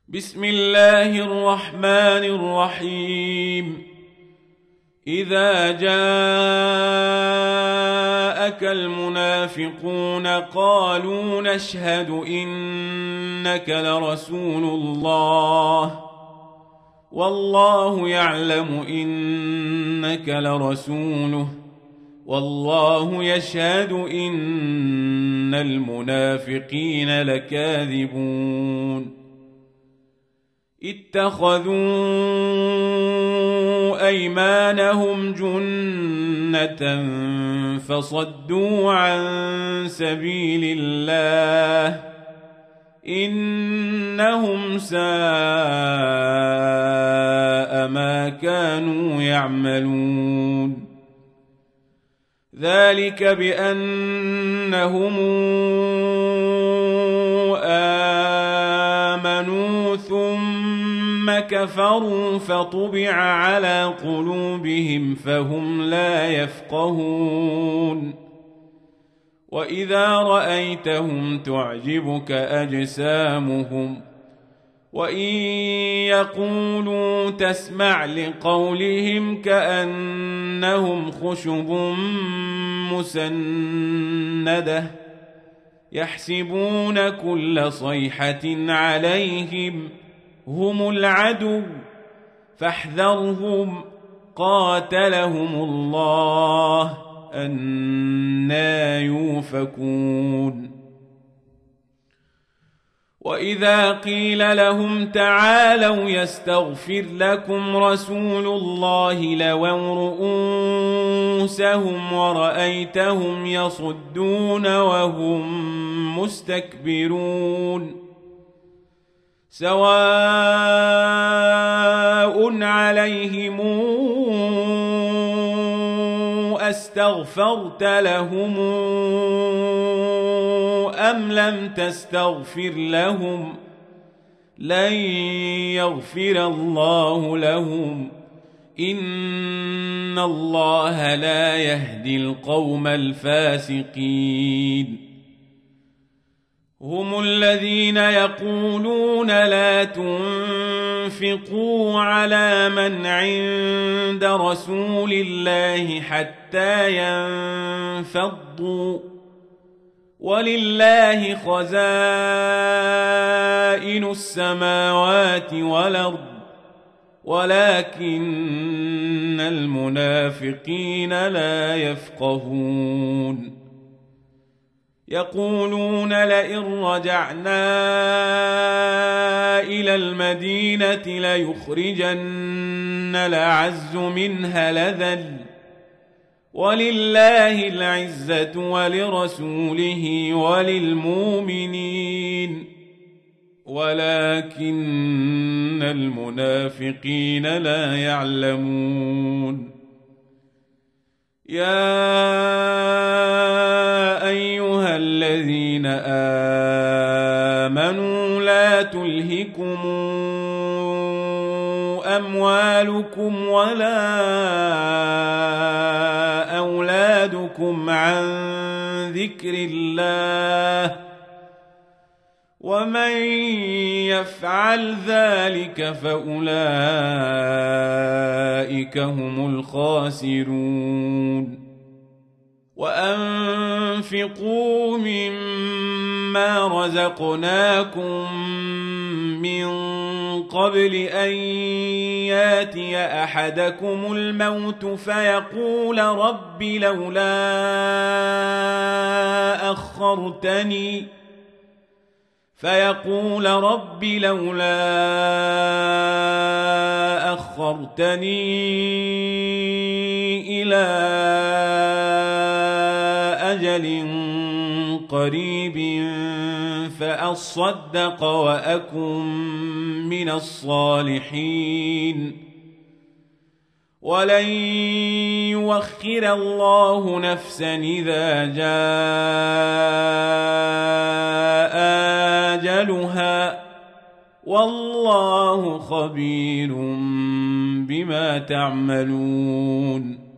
بسم الله الرحمن الرحيم. إذا جاءك المنافقون قالوا نشهد إنك لرسول الله والله يعلم إنك لرسوله والله يشهد إن المنافقين لكاذبون. اتخذوا أيمانهم جنة فصدوا عن سبيل الله إنهم ساء ما كانوا يعملون. ذلك بأنهم آمنوا ثم كفروا فطبع على قلوبهم فهم لا يفقهون. وإذا رأيتهم تعجبك أجسامهم وإن يقولوا تسمع لقولهم كأنهم خشب مسندة يحسبون كل صيحة عليهم هم العدو فاحذرهم قاتلهم الله أنى يؤفكون. وإذا قيل لهم تعالوا يستغفر لكم رسول الله لووا رؤوسهم ورأيتهم يصدون وهم مستكبرون. سواء عليهم أستغفرت لهم أم لم تستغفر لهم لن يغفر الله لهم إن الله لا يهدي القوم الفاسقين. هم الذين يقولون لا تنفقوا على من عند رسول الله حتى ينفضوا ولله خزائن السماوات والأرض ولكن المنافقين لا يفقهون. يقولون لئن رجعنا إلى المدينة ليخرجن الأعز منها الأذل ولله العزة ولرسوله وللمؤمنين ولكن المنافقين لا يعلمون. يا أيها الذين آمنوا لا تلهكم أموالكم ولا أولادكم عن ذكر الله ومن يفعل ذلك فأولئك هم الخاسرون. وأنفقوا مما رزقناكم من قبل أن ياتي أحدكم الموت فيقول رب لولا أخرتني إلى أجل قريب فأصدق وأكن من الصالحين ولن يؤخر الله نفسا إذا جاء أجلها والله خبير بما تعملون.